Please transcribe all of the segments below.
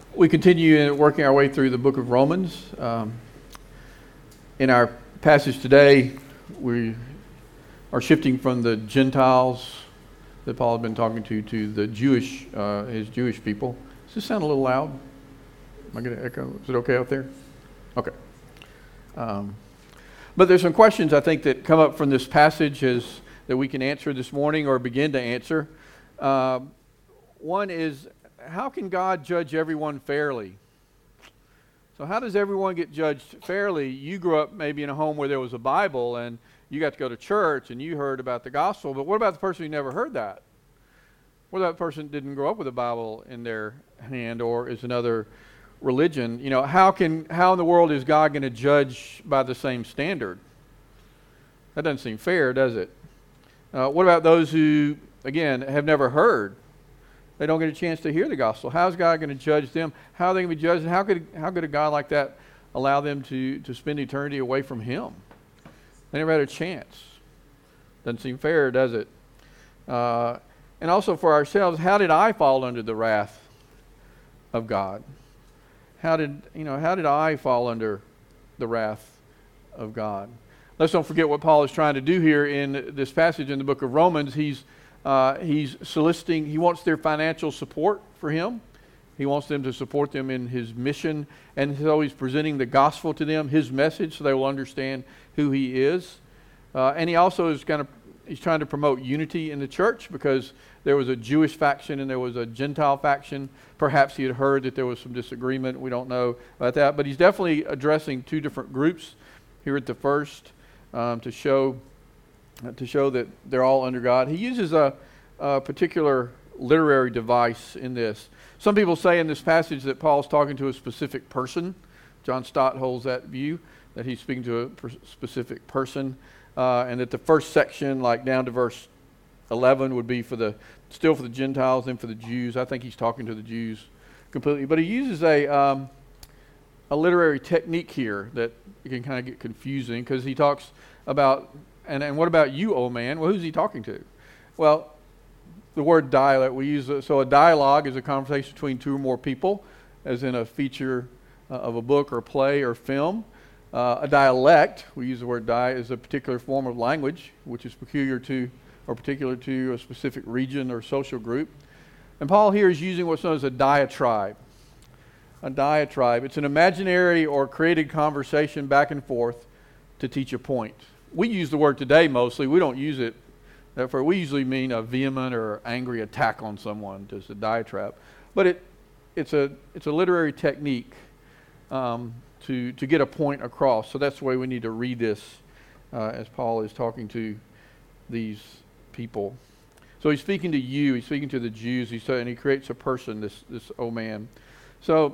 We continue working our way through the book of Romans. In our passage today, we are shifting from the Gentiles that Paul had been talking to the Jewish, his Jewish people. Does this sound a little loud? Am I going to echo? Is it okay out there? Okay. But there's some questions I think that come up from this passage that we can answer this morning or begin to answer. One is, how can God judge everyone fairly? So how does everyone get judged fairly? You grew up maybe in a home where there was a Bible and you got to go to church and you heard about the gospel, but what about the person who never heard that? What about the person who didn't grow up with a Bible in their hand or is another religion? You know, how in the world is God going to judge by the same standard? That doesn't seem fair, does it? What about those who, again, have never heard? They don't get a chance to hear the gospel. How's God going to judge them? How are they going to be judged? And how could a God like that allow them to spend eternity away from Him? They never had a chance. Doesn't seem fair, does it? And also for ourselves, how did I fall under the wrath of God? How did I fall under the wrath of God? Let's don't forget what Paul is trying to do here in this passage in the book of Romans. He's soliciting, he wants their financial support for him. He wants them to support them in his mission. And so he's presenting the gospel to them, his message, so they will understand who he is. And he also is he's trying to promote unity in the church because there was a Jewish faction and there was a Gentile faction. Perhaps he had heard that there was some disagreement. We don't know about that. But he's definitely addressing two different groups here at the first to show that they're all under God. He uses a particular literary device in this. Some people say in this passage that Paul's talking to a specific person. John Stott holds that view, that he's speaking to a specific person, and that the first section, like down to verse 11, would be still for the Gentiles and for the Jews. I think he's talking to the Jews completely. But he uses a literary technique here that it can kind of get confusing because he talks about, and what about you, old man? Well, who's he talking to? Well, the word dialect, we use, so a dialogue is a conversation between two or more people, as in a feature of a book or play or film. A dialect, we use the word is a particular form of language which is peculiar to or particular to a specific region or social group. And Paul here is using what's known as a diatribe. A diatribe, it's an imaginary or created conversation back and forth to teach a point. We use the word today mostly. We don't use it. Therefore, we usually mean a vehement or angry attack on someone, just a diatribe. But it's a literary technique to get a point across. So that's the way we need to read this as Paul is talking to these people. So he's speaking to you. He's speaking to the Jews. And he creates a person, this old man. So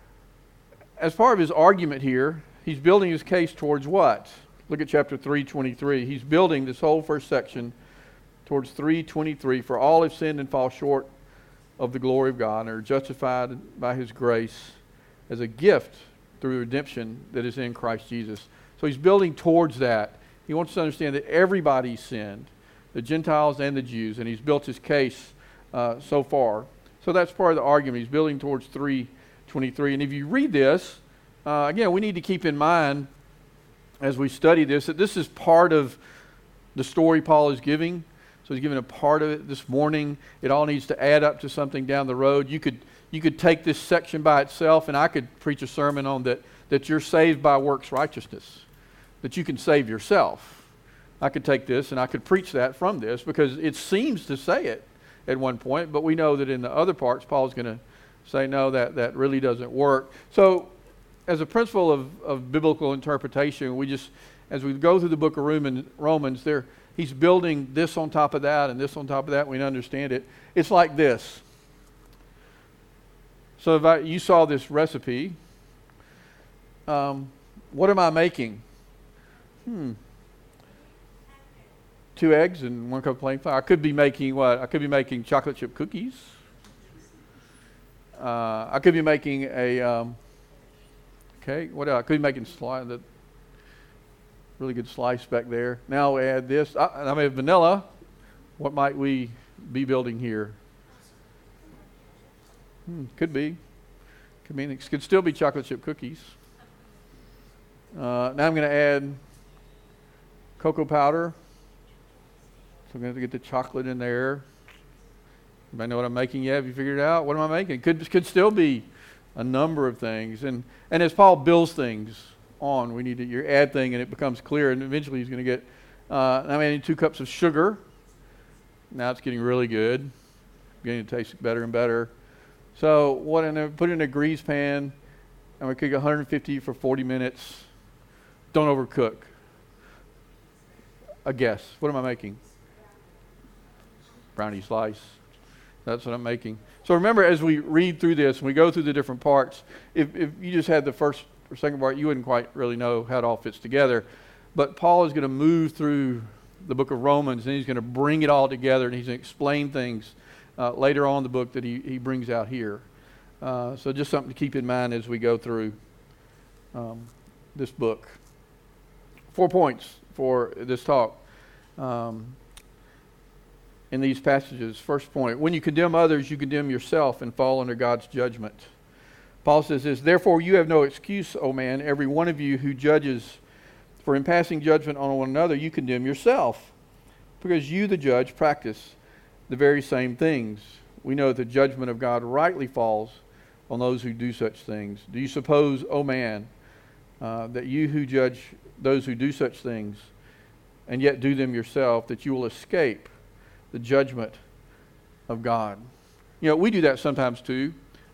as part of his argument here, he's building his case towards what? Look at chapter 3:23. He's building this whole first section towards 3:23. For all have sinned and fall short of the glory of God and are justified by His grace as a gift through redemption that is in Christ Jesus. So he's building towards that. He wants to understand that everybody sinned, the Gentiles and the Jews, and he's built his case so far. So that's part of the argument. He's building towards 3:23. And if you read this, again, we need to keep in mind as we study this, that this is part of the story Paul is giving. So he's giving a part of it this morning. It all needs to add up to something down the road. You could take this section by itself, and I could preach a sermon on that you're saved by works righteousness, that you can save yourself. I could take this, and I could preach that from this, because it seems to say it at one point, but we know that in the other parts, Paul's going to say, no, that really doesn't work. So as a principle of biblical interpretation, as we go through the book of Romans, he's building this on top of that and this on top of that. We understand it. It's like this. So if you saw this recipe, what am I making? 2 eggs and 1 cup of plain flour. I could be making what? I could be making chocolate chip cookies. I could be making what else? I could be making the really good slice back there. Now we add this. I may have vanilla. What might we be building here? Could be. Could still be chocolate chip cookies. Now I'm going to add cocoa powder. So I'm going to have to get the chocolate in there. Anybody know what I'm making yet? Have you figured it out? What am I making? Could still be a number of things. And as Paul builds things on, we need to you add thing and it becomes clear. And eventually he's going to get, I'm adding 2 cups of sugar. Now it's getting really good. Beginning to taste better and better. So what I'm going to put it in a grease pan. I'm going to cook 150 for 40 minutes. Don't overcook. A guess. What am I making? Brownie slice. That's what I'm making. So remember, as we read through this and we go through the different parts, if you just had the first or second part, you wouldn't quite really know how it all fits together. But Paul is going to move through the book of Romans and he's going to bring it all together and he's going to explain things later on in the book that he brings out here. So just something to keep in mind as we go through this book. 4 points for this talk in these passages. First point, when you condemn others, you condemn yourself and fall under God's judgment. Paul says this, therefore you have no excuse, O man, every one of you who judges, for in passing judgment on one another, you condemn yourself, because you, the judge, practice the very same things. We know that the judgment of God rightly falls on those who do such things. Do you suppose, O man, that you who judge those who do such things and yet do them yourself, that you will escape the judgment of God? You know, we do that sometimes too.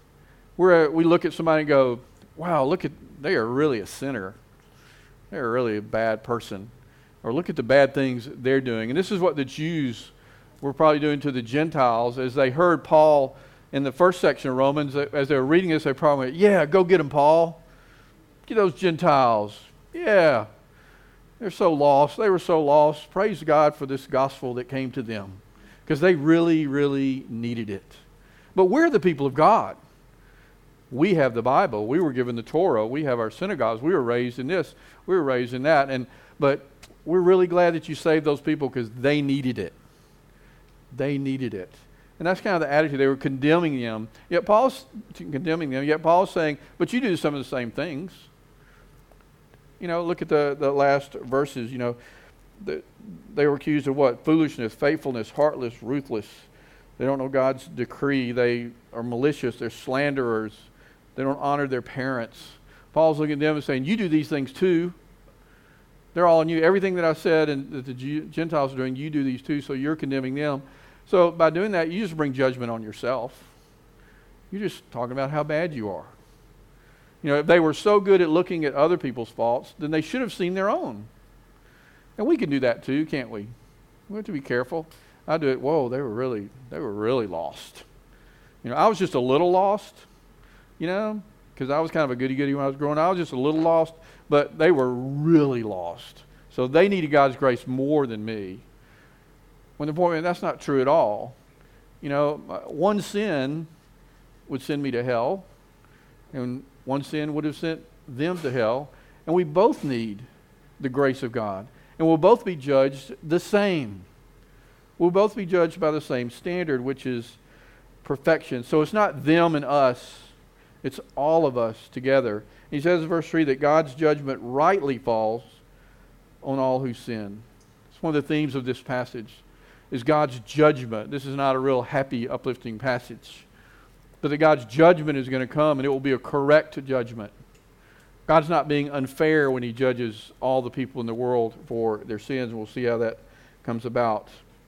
We look at somebody and go, wow, they are really a sinner. They're really a bad person. Or look at the bad things they're doing. And this is what the Jews were probably doing to the Gentiles as they heard Paul in the first section of Romans. As they were reading this, they probably went, yeah, go get them, Paul. Get those Gentiles. Yeah. They're so lost. They were so lost. Praise God for this gospel that came to them, because they really, really needed it. But we're the people of God. We have the Bible. We were given the Torah. We have our synagogues. We were raised in this. We were raised in that. But we're really glad that you saved those people because they needed it. They needed it. And that's kind of the attitude. They were condemning them. Yet Paul's saying, but you do some of the same things. You know, look at the last verses. You know, they were accused of what? Foolishness, faithfulness, heartless, ruthless. They don't know God's decree. They are malicious. They're slanderers. They don't honor their parents. Paul's looking at them and saying, you do these things too. They're all on you. Everything that I said and that the Gentiles are doing, you do these too, so you're condemning them. So by doing that, you just bring judgment on yourself. You're just talking about how bad you are. You know, if they were so good at looking at other people's faults, then they should have seen their own. And we can do that too, can't we? We have to be careful. I do it, whoa, they were really lost. You know, I was just a little lost, you know, because I was kind of a goody-goody when I was growing up. I was just a little lost, but they were really lost. So they needed God's grace more than me. When the point, that's not true at all. You know, one sin would send me to hell, and one sin would have sent them to hell, and we both need the grace of God, and we'll both be judged the same. We'll both be judged by the same standard, which is perfection. So it's not them and us. It's all of us together. He says in verse 3 that God's judgment rightly falls on all who sin. It's one of the themes of this passage, is God's judgment. This is not a real happy, uplifting passage. But that God's judgment is going to come, and it will be a correct judgment. God's not being unfair when he judges all the people in the world for their sins, and we'll see how that comes about.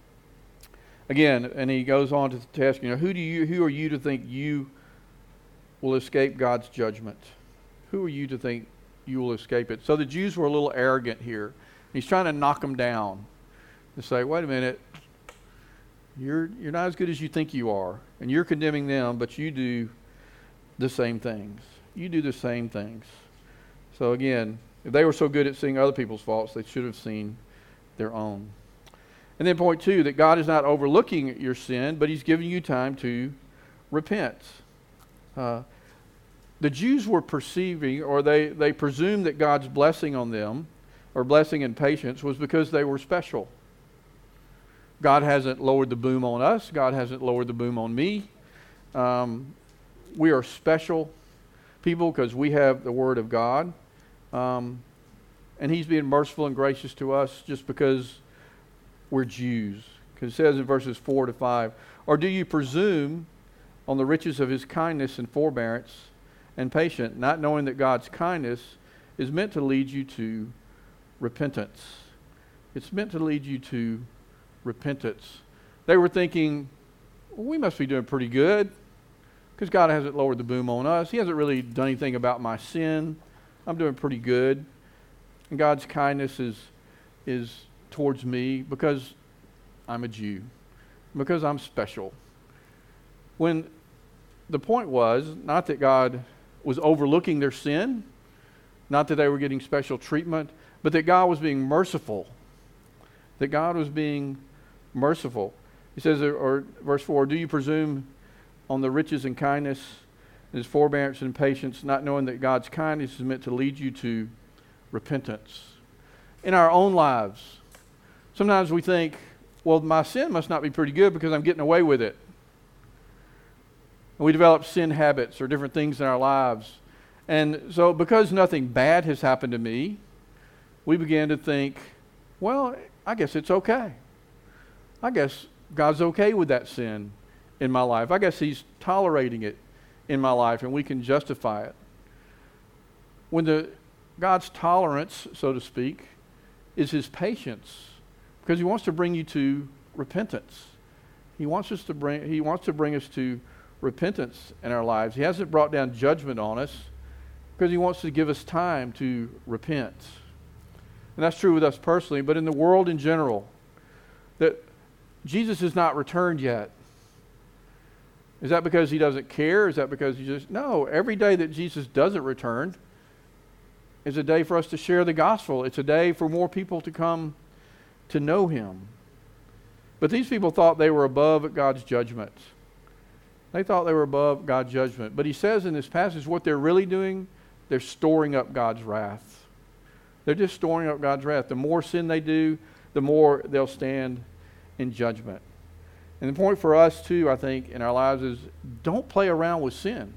Again, and he goes on to ask, you know, who are you to think you will escape God's judgment? Who are you to think you will escape it? So the Jews were a little arrogant here. He's trying to knock them down. To say, wait a minute, you're not as good as you think you are, and you're condemning them, but you do the same things. You do the same things. So again, if they were so good at seeing other people's faults, they should have seen their own. And then point 2, that God is not overlooking your sin, but he's giving you time to repent. The Jews were perceiving, or they presumed that God's blessing on them, or blessing and patience, was because they were special. God hasn't lowered the boom on us. God hasn't lowered the boom on me. We are special. people because we have the Word of God. And He's being merciful and gracious to us just because we're Jews. Because it says in verses 4 to 5, or do you presume on the riches of His kindness and forbearance and patience, not knowing that God's kindness is meant to lead you to repentance? It's meant to lead you to repentance. They were thinking, well, we must be doing pretty good because God hasn't lowered the boom on us. He hasn't really done anything about my sin. I'm doing pretty good. And God's kindness is towards me because I'm a Jew, because I'm special. When the point was not that God was overlooking their sin, not that they were getting special treatment, but that God was being merciful. That God was being merciful. He says, or verse 4, do you presume on the riches and kindness, His forbearance and patience, not knowing that God's kindness is meant to lead you to repentance? In our own lives, sometimes we think, well, my sin must not be pretty good because I'm getting away with it. And we develop sin habits or different things in our lives. And so because nothing bad has happened to me, we begin to think, well, I guess it's okay. I guess God's okay with that sin in my life. I guess He's tolerating it in my life, and we can justify it. When God's tolerance, so to speak, is His patience, because He wants to bring you to repentance. He wants to bring us to repentance in our lives. He hasn't brought down judgment on us because He wants to give us time to repent. And that's true with us personally, but in the world in general, that Jesus has not returned yet. Is that because He doesn't care? Is that because He just... No, every day that Jesus doesn't return is a day for us to share the gospel. It's a day for more people to come to know Him. But these people thought they were above God's judgment. They thought they were above God's judgment. But He says in this passage what they're really doing, they're storing up God's wrath. They're just storing up God's wrath. The more sin they do, the more they'll stand in judgment. And the point for us too, I think, in our lives is don't play around with sin.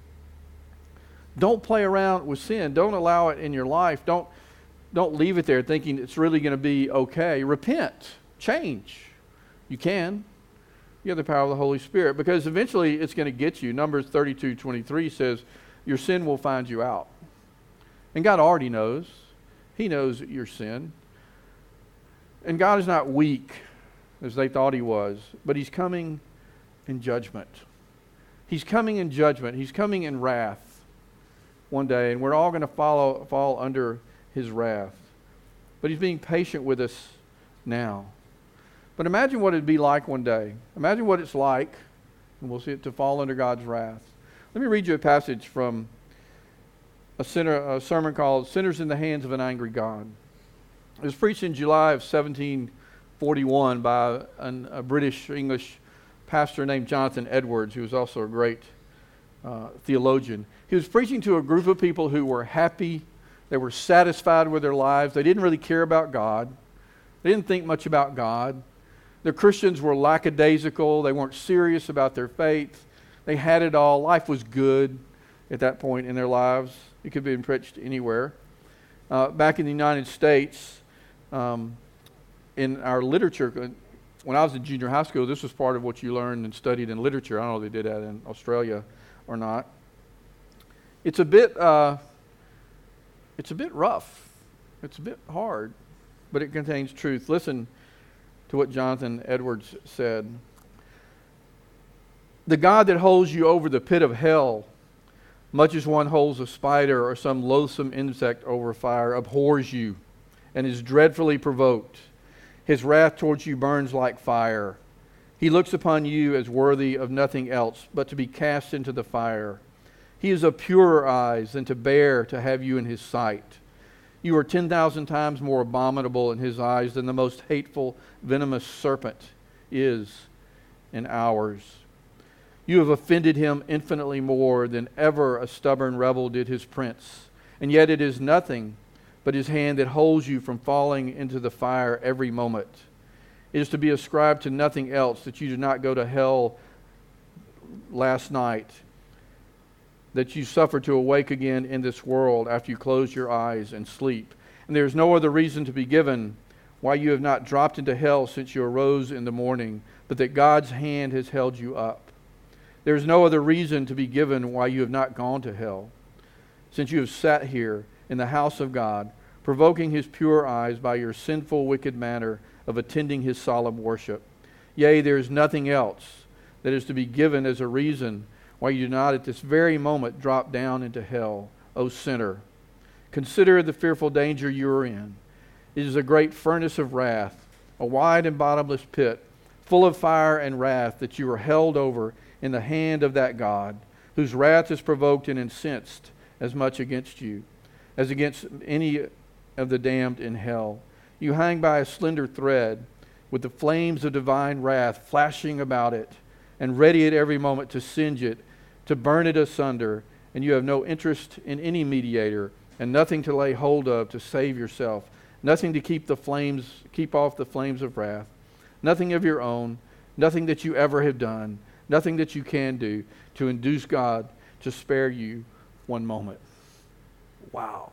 Don't play around with sin. Don't allow it in your life. Don't leave it there thinking it's really going to be okay. Repent. Change. You can. You have the power of the Holy Spirit, because eventually it's going to get you. Numbers 32:23 says your sin will find you out. And God already knows. He knows your sin. And God is not weak as they thought He was, but He's coming in judgment. He's coming in judgment. He's coming in wrath one day, and we're all going to fall under His wrath. But He's being patient with us now. But imagine what it'd be like one day. Imagine what it's like, and we'll see it, to fall under God's wrath. Let me read you a passage from a sermon called Sinners in the Hands of an Angry God. It was preached in July of 1741 by a British English pastor named Jonathan Edwards, who was also a great theologian. He was preaching to a group of people who were happy. They were satisfied with their lives. They didn't really care about God. They didn't think much about God. The Christians were lackadaisical. They weren't serious about their faith. They had it all. Life was good at that point in their lives. It could be preached anywhere. Back in the United States, in our literature, when I was in junior high school, this was part of what you learned and studied in literature. I don't know if they did that in Australia or not. It's a bit rough. It's a bit hard, but it contains truth. Listen to what Jonathan Edwards said. The God that holds you over the pit of hell, much as one holds a spider or some loathsome insect over fire, abhors you and is dreadfully provoked. His wrath towards you burns like fire. He looks upon you as worthy of nothing else but to be cast into the fire. He is of purer eyes than to bear to have you in His sight. You are 10,000 times more abominable in His eyes than the most hateful, venomous serpent is in ours. You have offended Him infinitely more than ever a stubborn rebel did his prince. And yet it is nothing but His hand that holds you from falling into the fire every moment. It is to be ascribed to nothing else that you did not go to hell last night that you suffer to awake again in this world after you close your eyes and sleep. And there is no other reason to be given why you have not dropped into hell since you arose in the morning, but that God's hand has held you up. There is no other reason to be given why you have not gone to hell, since you have sat here in the house of God, provoking his pure eyes by your sinful, wicked manner of attending his solemn worship. Yea, there is nothing else that is to be given as a reason why you do not at this very moment drop down into hell, O sinner. Consider the fearful danger you are in. It is a great furnace of wrath, a wide and bottomless pit, full of fire and wrath, that you are held over in the hand of that God, whose wrath is provoked and incensed as much against you as against any of the damned in hell. You hang by a slender thread, with the flames of divine wrath flashing about it, and ready at every moment to singe it, to burn it asunder, and you have no interest in any mediator, and nothing to lay hold of to save yourself, nothing to keep off the flames of wrath, nothing of your own, nothing that you ever have done, nothing that you can do to induce God to spare you one moment. Wow.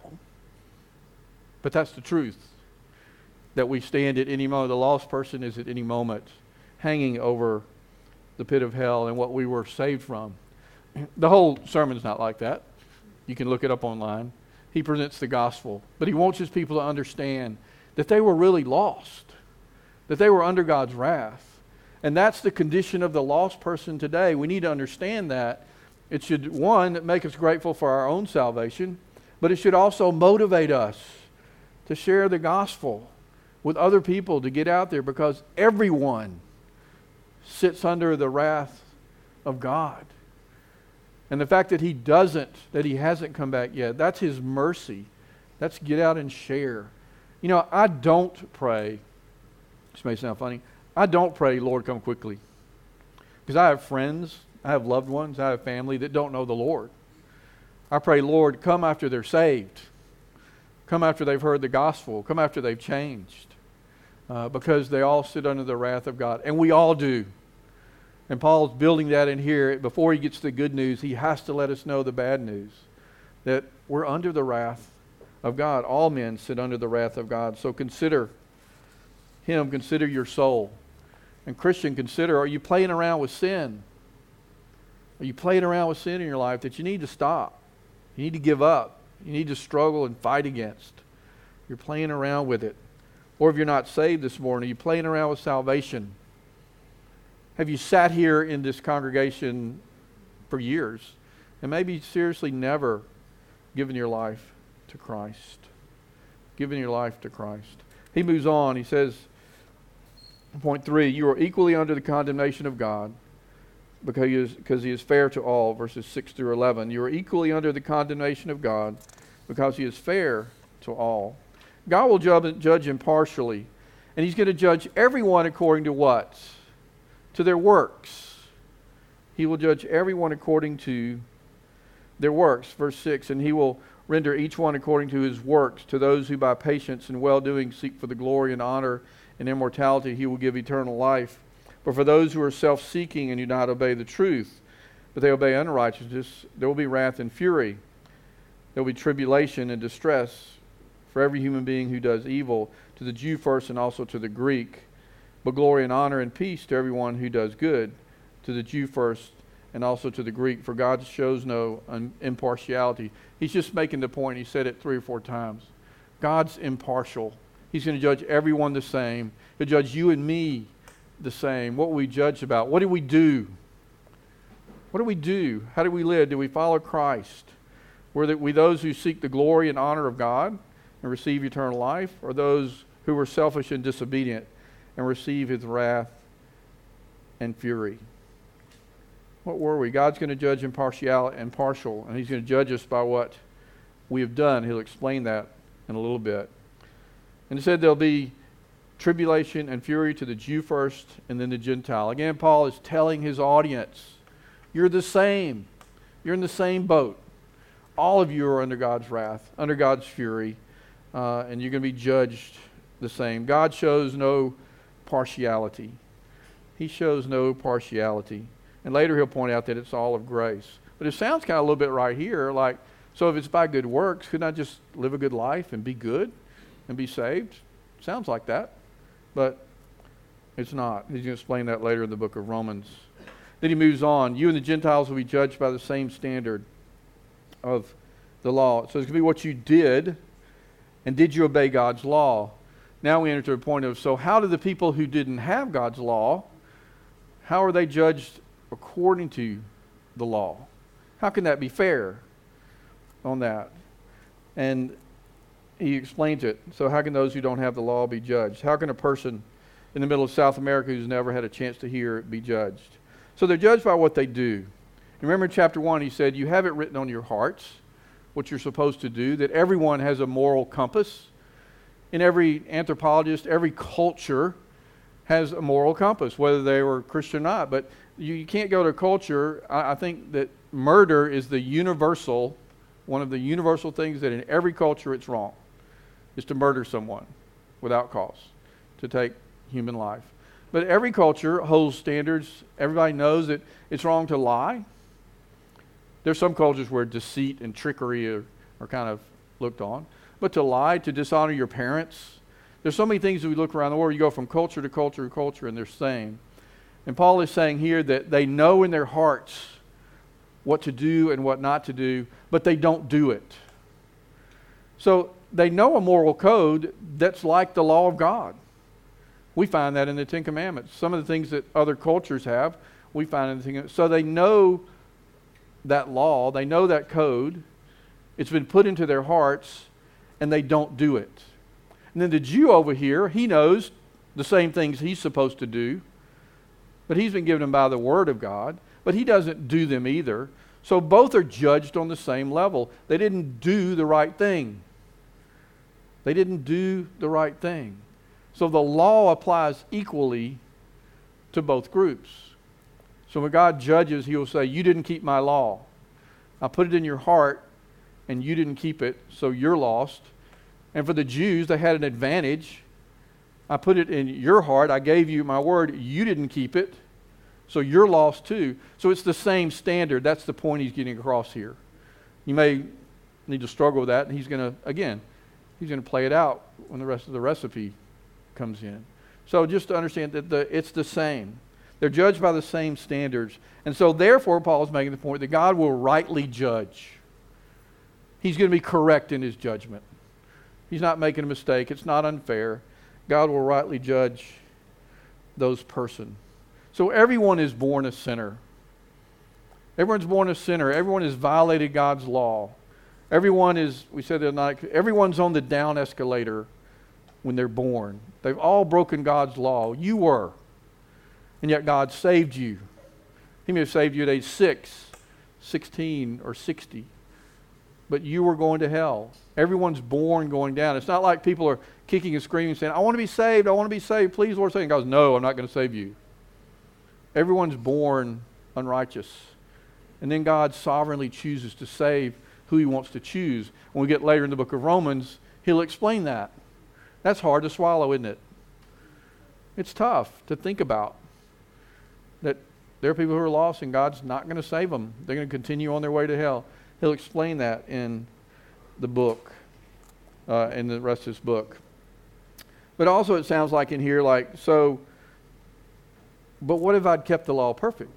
But that's the truth, that we stand at any moment. The lost person is at any moment hanging over the pit of hell and what we were saved from. The whole sermon's not like that. You can look it up online. He presents the gospel, but he wants his people to understand that they were really lost, that they were under God's wrath. And that's the condition of the lost person today. We need to understand that. It should, one, make us grateful for our own salvation, but it should also motivate us to share the gospel with other people, to get out there, because everyone sits under the wrath of God. And the fact that he hasn't come back yet, that's his mercy. That's get out and share. You know, I don't pray, this may sound funny, I don't pray, Lord, come quickly. Because I have friends, I have loved ones, I have family that don't know the Lord. I pray, Lord, come after they're saved. Come after they've heard the gospel. Come after they've changed. Because they all sit under the wrath of God. And we all do. And Paul's building that in here. Before he gets to the good news, he has to let us know the bad news. That we're under the wrath of God. All men sit under the wrath of God. So consider him. Consider your soul. And Christian, consider, are you playing around with sin? Are you playing around with sin in your life that you need to stop? You need to give up. You need to struggle and fight against. You're playing around with it. Or if you're not saved this morning, are you playing around with salvation? Have you sat here in this congregation for years and maybe seriously never given your life to Christ? Given your life to Christ. He moves on. He says, point 3, you are equally under the condemnation of God because he is fair to all, verses 6 through 11. You are equally under the condemnation of God because he is fair to all. God will judge impartially, and he's going to judge everyone according to what? To their works. He will judge everyone according to their works. Verse 6, and he will render each one according to his works. To those who by patience and well-doing seek for the glory and honor and immortality, he will give eternal life. But for those who are self-seeking and do not obey the truth, but they obey unrighteousness, there will be wrath and fury. There will be tribulation and distress for every human being who does evil, to the Jew first and also to the Greek. But glory and honor and peace to everyone who does good, to the Jew first and also to the Greek, for God shows no impartiality. He's just making the point. He said it 3 or 4 times. God's impartial. He's going to judge everyone the same. He'll judge you and me the same. What will we judge about? What do we do? What do we do? How do we live? Do we follow Christ? Were we those who seek the glory and honor of God and receive eternal life, or those who were selfish and disobedient and receive his wrath and fury? What were we? God's going to judge impartial, and he's going to judge us by what we have done. He'll explain that in a little bit. And he said there'll be tribulation and fury to the Jew first and then the Gentile. Again, Paul is telling his audience, you're the same. You're in the same boat. All of you are under God's wrath, under God's fury, and you're going to be judged the same. God shows no partiality. He shows no partiality. And later he'll point out that it's all of grace. But it sounds kind of a little bit right here, like, so if it's by good works, couldn't I just live a good life and be good and be saved? Sounds like that, but it's not. He's going to explain that later in the book of Romans. Then he moves on. You and the Gentiles will be judged by the same standard of the law. So it's going to be what you did, and did you obey God's law? Now we enter to a point of, so how do the people who didn't have God's law, how are they judged according to the law? How can that be fair on that? And he explains it. So how can those who don't have the law be judged? How can a person in the middle of South America who's never had a chance to hear it be judged? So they're judged by what they do. Remember in chapter 1 he said, you have it written on your hearts, what you're supposed to do, that everyone has a moral compass. And every anthropologist, every culture has a moral compass, whether they were Christian or not. But you can't go to a culture. I think that murder is the universal, one of the universal things that in every culture it's wrong, is to murder someone without cause, to take human life. But every culture holds standards. Everybody knows that it's wrong to lie. There's some cultures where deceit and trickery are kind of looked on. But to lie, to dishonor your parents, there's so many things that we look around the world, you go from culture to culture to culture, and they're saying. And Paul is saying here that they know in their hearts what to do and what not to do, but they don't do it. So they know a moral code that's like the law of God. We find that in the Ten Commandments. Some of the things that other cultures have, we find in the Ten Commandments. So they know that law, they know that code, it's been put into their hearts, and they don't do it. And then the Jew over here, he knows the same things he's supposed to do, but he's been given them by the Word of God, but he doesn't do them either. So both are judged on the same level. They didn't do the right thing. They didn't do the right thing. So the law applies equally to both groups. So when God judges, he will say, you didn't keep my law. I put it in your heart, and you didn't keep it, so you're lost. And for the Jews, they had an advantage. I put it in your heart. I gave you my word. You didn't keep it, so you're lost too. So it's the same standard. That's the point he's getting across here. You may need to struggle with that, and he's going to play it out when the rest of the recipe comes in. So just to understand that it's the same. They're judged by the same standards. And so therefore, Paul is making the point that God will rightly judge. He's going to be correct in his judgment. He's not making a mistake. It's not unfair. God will rightly judge those persons. So everyone is born a sinner. Everyone's born a sinner. Everyone has violated God's law. Everyone is, we said the other night, everyone's on the down escalator when they're born. They've all broken God's law. You were. And yet God saved you. He may have saved you at age 6, 16, or 60. But you were going to hell. Everyone's born going down. It's not like people are kicking and screaming saying, I want to be saved, I want to be saved, please Lord save me. God goes, no, I'm not going to save you. Everyone's born unrighteous. And then God sovereignly chooses to save who he wants to choose. When we get later in the book of Romans, he'll explain that. That's hard to swallow, isn't it? It's tough to think about. That there are people who are lost and God's not going to save them. They're going to continue on their way to hell. He'll explain that in the book, in the rest of his book. But also it sounds like in here, like, so, but what if I'd kept the law perfect?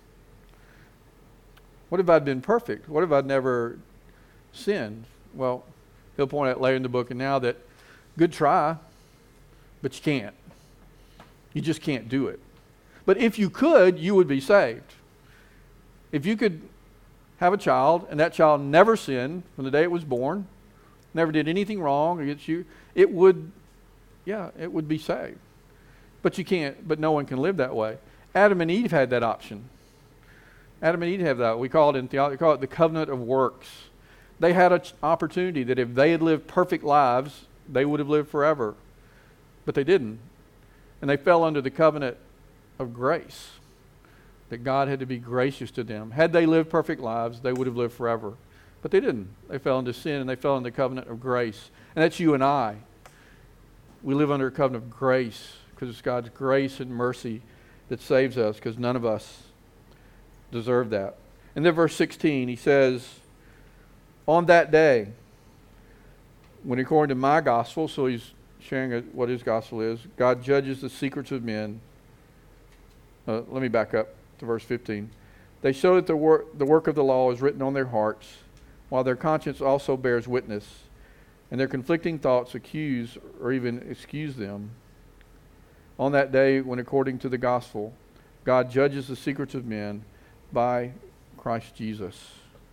What if I'd been perfect? What if I'd never sinned? Well, he'll point out later in the book and now that good try, but you can't. You just can't do it. But if you could, you would be saved. If you could have a child and that child never sinned from the day it was born, never did anything wrong against you, it would be saved. But you can't, but no one can live that way. Adam and Eve had that option. Adam and Eve have that. We call it in theology, we call it the covenant of works. They had an opportunity that if they had lived perfect lives, they would have lived forever. But they didn't. And they fell under the covenant of grace. That God had to be gracious to them. Had they lived perfect lives, they would have lived forever. But they didn't. They fell into sin and they fell into the covenant of grace. And that's you and I. We live under a covenant of grace because it's God's grace and mercy that saves us because none of us deserve that. And then verse 16, he says, on that day, when according to my gospel, so he's sharing what his gospel is, God judges the secrets of men. Let me back up to verse 15. They show that the work of the law is written on their hearts, while their conscience also bears witness, and their conflicting thoughts accuse or even excuse them. On that day, when according to the gospel, God judges the secrets of men by Christ Jesus.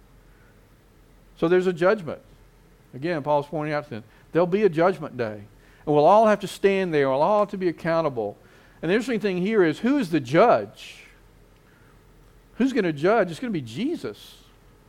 So there's a judgment. Again, Paul's pointing out to them, there'll be a judgment day. And we'll all have to stand there. We'll all have to be accountable. And the interesting thing here is, who is the judge? Who's going to judge? It's going to be Jesus.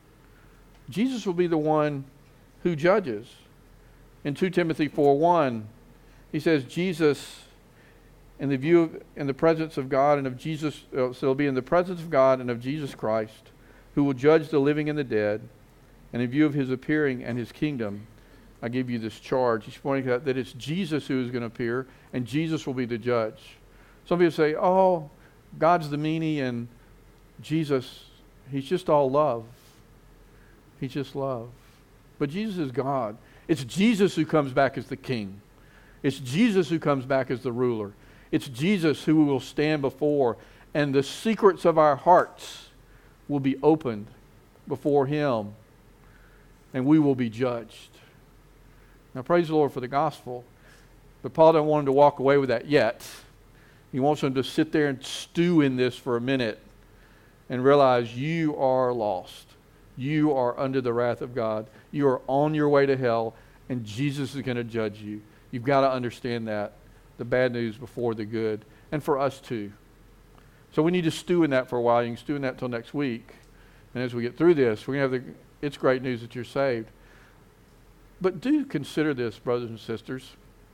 Jesus will be the one who judges. In 2 Timothy 4:1, he says, Jesus, in the presence of God and of Jesus, so it'll be in the presence of God and of Jesus Christ, who will judge the living and the dead, and in view of his appearing and his kingdom, I give you this charge. He's pointing out that it's Jesus who is going to appear, and Jesus will be the judge. Some people say, oh, God's the meanie, and Jesus, he's just all love. He's just love. But Jesus is God. It's Jesus who comes back as the king. It's Jesus who comes back as the ruler. It's Jesus who we will stand before, and the secrets of our hearts will be opened before him, and we will be judged. Now, praise the Lord for the gospel, but Paul doesn't want him to walk away with that yet. He wants him to sit there and stew in this for a minute and realize you are lost. You are under the wrath of God. You are on your way to hell, and Jesus is going to judge you. You've got to understand that. The bad news before the good. And for us too. So we need to stew in that for a while. You can stew in that till next week. And as we get through this, we're going to have it's great news that you're saved. But do consider this, brothers and sisters.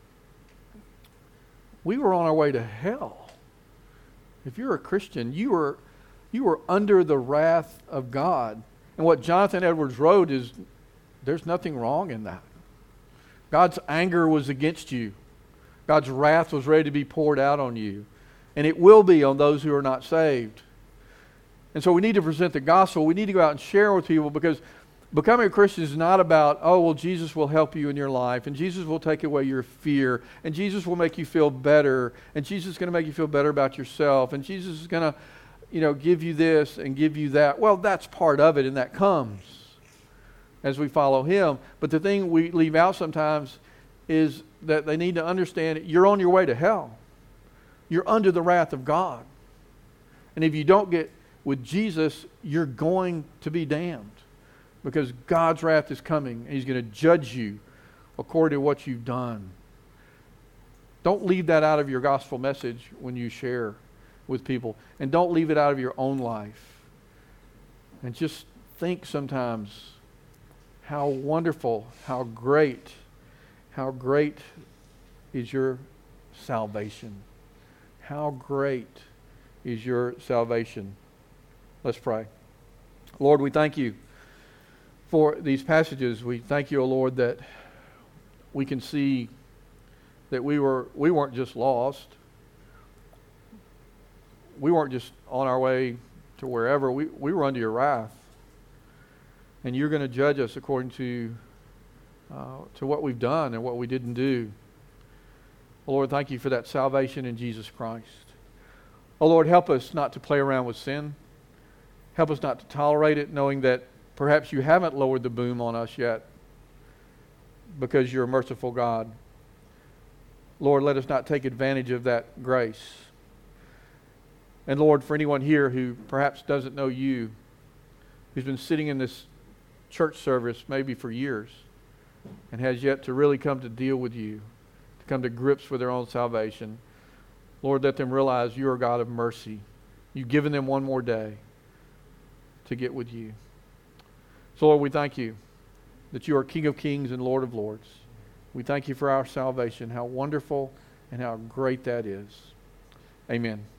We were on our way to hell. If you're a Christian, you were under the wrath of God. And what Jonathan Edwards wrote is, there's nothing wrong in that. God's anger was against you. God's wrath was ready to be poured out on you. And it will be on those who are not saved. And so we need to present the gospel. We need to go out and share with people, because becoming a Christian is not about, oh, well, Jesus will help you in your life, and Jesus will take away your fear, and Jesus will make you feel better, and Jesus is going to make you feel better about yourself, and Jesus is going to, give you this and give you that. Well, that's part of it, and that comes as we follow him. But the thing we leave out sometimes is that they need to understand you're on your way to hell. You're under the wrath of God. And if you don't get with Jesus, you're going to be damned, because God's wrath is coming, and he's going to judge you according to what you've done. Don't leave that out of your gospel message when you share with people, and don't leave it out of your own life. And just think sometimes how wonderful, how great is your salvation. How great is your salvation. Let's pray. Lord, we thank you for these passages. We thank you, O Lord, that we can see that we weren't just lost. We weren't just on our way to wherever. We were under your wrath. And you're going to judge us according to what we've done and what we didn't do. Oh Lord, thank you for that salvation in Jesus Christ. Oh Lord, help us not to play around with sin. Help us not to tolerate it, knowing that perhaps you haven't lowered the boom on us yet, because you're a merciful God. Lord, let us not take advantage of that grace. And Lord, for anyone here who perhaps doesn't know you, who's been sitting in this church service maybe for years and has yet to really come to deal with you, to come to grips with their own salvation, Lord, let them realize you are a God of mercy. You've given them one more day to get with you. So Lord, we thank you that you are King of Kings and Lord of Lords. We thank you for our salvation, how wonderful and how great that is. Amen.